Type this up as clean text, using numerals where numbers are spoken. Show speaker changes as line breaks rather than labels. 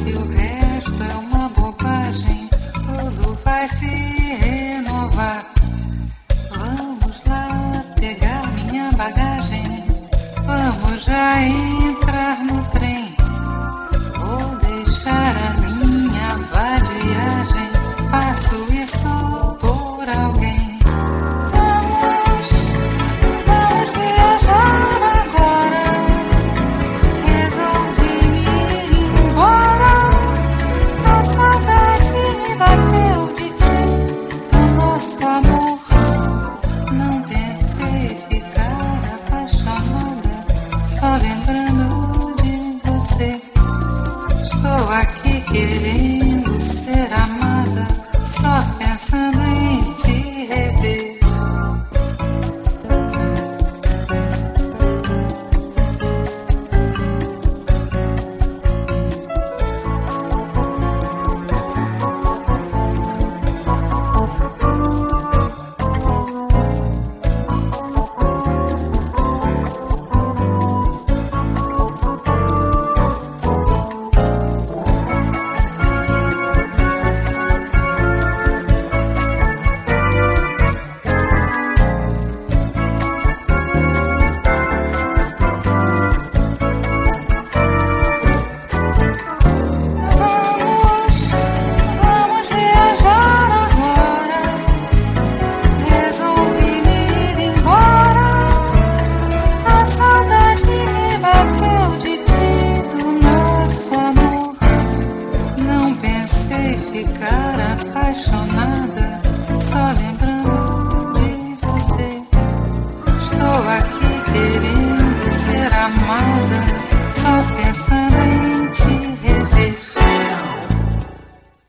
e o resto é uma bobagem. Tudo vai se renovar. Vamos lá pegar minha bagagem. Vamos já entrar no trem. Vou deixar a minha vadiagem. Faço isso por alguém. Vamos viajar agora. Resolvi me ir embora. A saudade me bateu de ti, do nosso amor. Não pensei ficar apaixonada, só lembrando de você. Estou aqui querendo ser amada, só pensando em te rever. Vamos viajar agora. Resolvi me ir embora. A saudade me bateu de ti, do nosso amor. Não pensei ficar apaixonada,